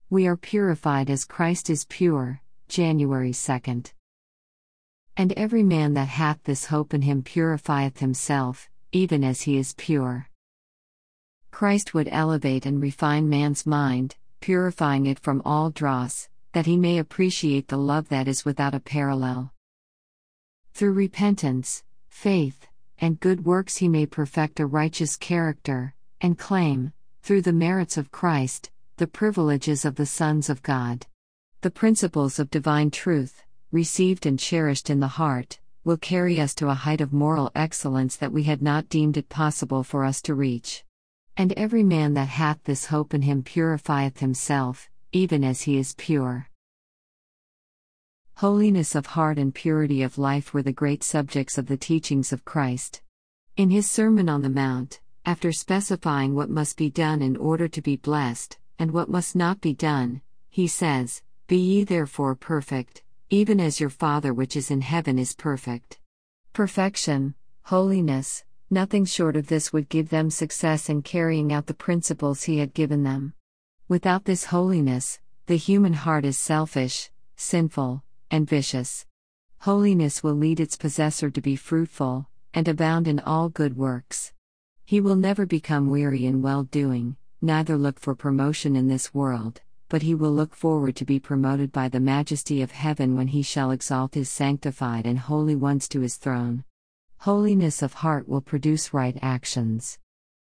We are purified as Christ is pure. January 2nd. And every man that hath this hope in him purifieth himself, even as he is pure. Christ would elevate and refine man's mind, purifying it from all dross, that he may appreciate the love that is without a parallel. Through repentance, faith, and good works he may perfect a righteous character, and claim, through the merits of Christ, the privileges of the sons of God. The principles of divine truth, received and cherished in the heart, will carry us to a height of moral excellence that we had not deemed it possible for us to reach. And every man that hath this hope in him purifieth himself, even as he is pure. Holiness of heart and purity of life were the great subjects of the teachings of Christ. In his Sermon on the Mount, after specifying what must be done in order to be blessed, and what must not be done, he says, "Be ye therefore perfect, even as your Father which is in heaven is perfect." Perfection, holiness, nothing short of this would give them success in carrying out the principles he had given them. Without this holiness, the human heart is selfish, sinful, and vicious. Holiness will lead its possessor to be fruitful, and abound in all good works. He will never become weary in well-doing, neither look for promotion in this world, but he will look forward to be promoted by the majesty of heaven when he shall exalt his sanctified and holy ones to his throne. Holiness of heart will produce right actions.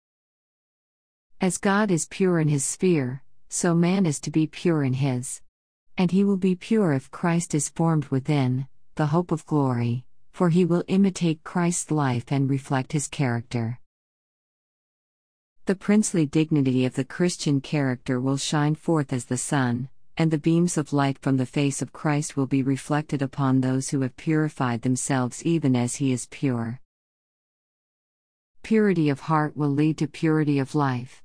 As God is pure in his sphere, so man is to be pure in his. And he will be pure if Christ is formed within, the hope of glory, for he will imitate Christ's life and reflect his character. The princely dignity of the Christian character will shine forth as the sun, and the beams of light from the face of Christ will be reflected upon those who have purified themselves even as he is pure. Purity of heart will lead to purity of life.